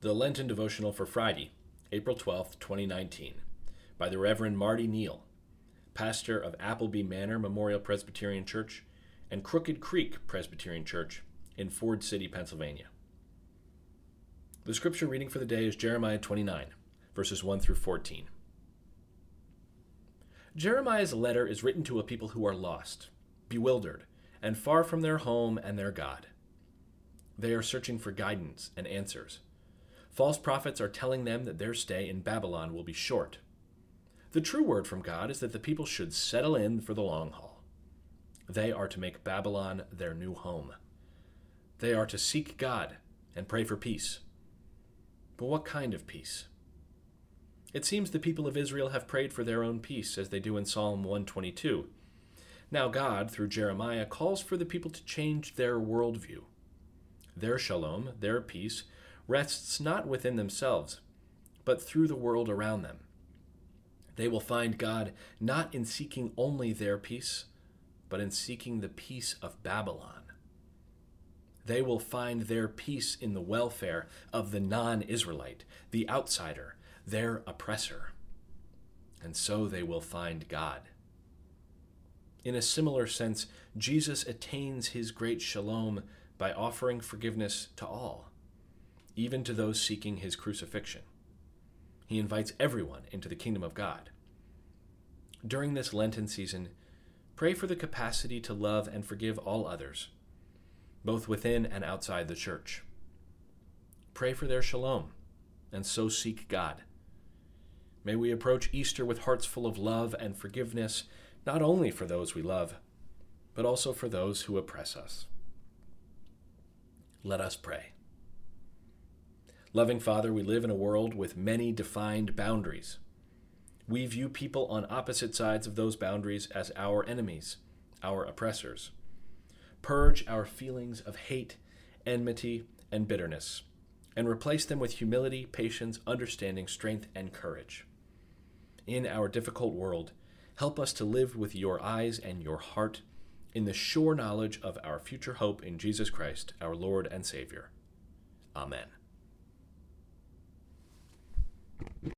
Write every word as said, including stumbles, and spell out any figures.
The Lenten Devotional for Friday, April twelfth, twenty nineteen, by the Reverend Marty Neal, pastor of Appleby Manor Memorial Presbyterian Church and Crooked Creek Presbyterian Church in Ford City, Pennsylvania. The scripture reading for the day is Jeremiah twenty-nine, verses one through fourteen. Jeremiah's letter is written to a people who are lost, bewildered, and far from their home and their God. They are searching for guidance and answers. False prophets are telling them that their stay in Babylon will be short. The true word from God is that the people should settle in for the long haul. They are to make Babylon their new home. They are to seek God and pray for peace. But what kind of peace? It seems the people of Israel have prayed for their own peace, as they do in Psalm one twenty-two. Now God, through Jeremiah, calls for the people to change their worldview. Their shalom, their peace, rests not within themselves, but through the world around them. They will find God not in seeking only their peace, but in seeking the peace of Babylon. They will find their peace in the welfare of the non-Israelite, the outsider, their oppressor. And so they will find God. In a similar sense, Jesus attains his great shalom by offering forgiveness to all, even to those seeking his crucifixion. He invites everyone into the kingdom of God. During this Lenten season, pray for the capacity to love and forgive all others, both within and outside the church. Pray for their shalom, and so seek God. May we approach Easter with hearts full of love and forgiveness, not only for those we love, but also for those who oppress us. Let us pray. Loving Father, we live in a world with many defined boundaries. We view people on opposite sides of those boundaries as our enemies, our oppressors. Purge our feelings of hate, enmity, and bitterness, and replace them with humility, patience, understanding, strength, and courage. In our difficult world, help us to live with your eyes and your heart in the sure knowledge of our future hope in Jesus Christ, our Lord and Savior. Amen.